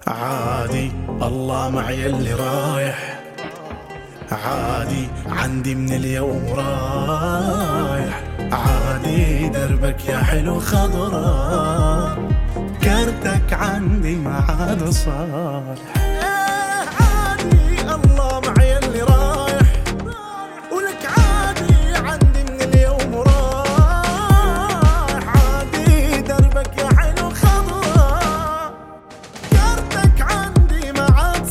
عادي الله معي اللي رايح، عادي عندي من اليوم رايح، عادي دربك يا حلو خضرا، كرتك عندي ما عاد صالح. عادي الله معي اللي رايح، ولك عادي عندي من اليوم رايح، عادي دربك يا حلو خضرا، كرتك عندي ما عاد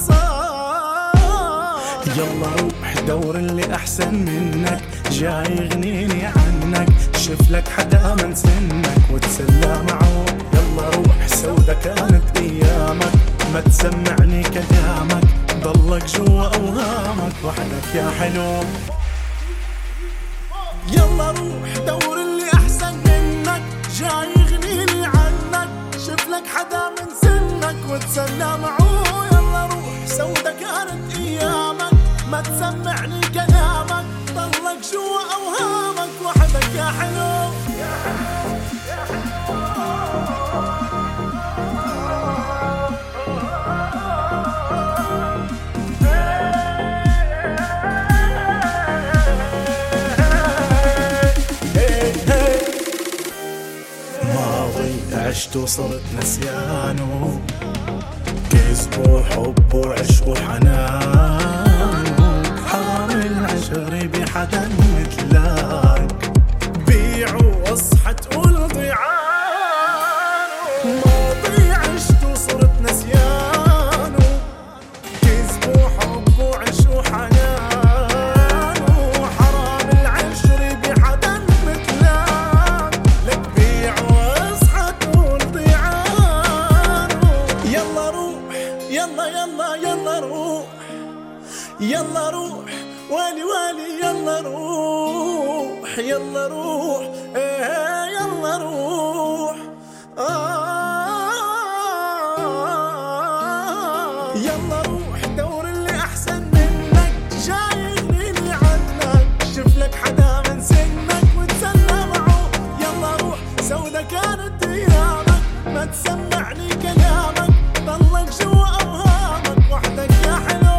صالح. يلا روح دور اللي احسن منك، جاي يغنيني عنك، شوف لك حدا من سنك وتسلى معه. يلا روح سودا كانت ايامك، ما تسمعني كلامك، ضلك جوا اوهامك وحدك يا حلو. يلا روح دور اللي احسن منك، جاي يغنيني عنك، شوف لك حدا من سنك وتسلى معه. يلا روح سودا كانت ايامك، ما تسمعني كلامك، ضلك جوا اوهامك وحدك يا حلو. ماضي عشت وصرت نسيانه، كذب وحب وعشق وحنان، حرام العشر بحدا مثلك، بيع واصحى تقول ضيعانه. ماضي عشت وصرت نسيانه، كذب وحب وعشق وحنان، حرام العشر بحدا مثلك، لك بيع واصحى تقول ضيعانه. يلا روح يلا يلا يلا روح، يلا روح والي والي، يلا روح يلا روح، ايه يلا روح. يلا روح دور اللي احسن منك، جاي يغنيني عنك، شوف لك حدا من سنك وتسلى معه. يلا روح سودا كانت ايامك، ما تسمعني كلامك، ضلك جوا اوهامك وحدك يا حلو.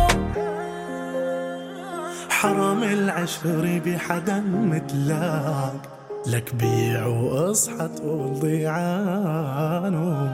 حرام العشر بحدا مثلك، لك بيع واصحى تقول ضيعانه.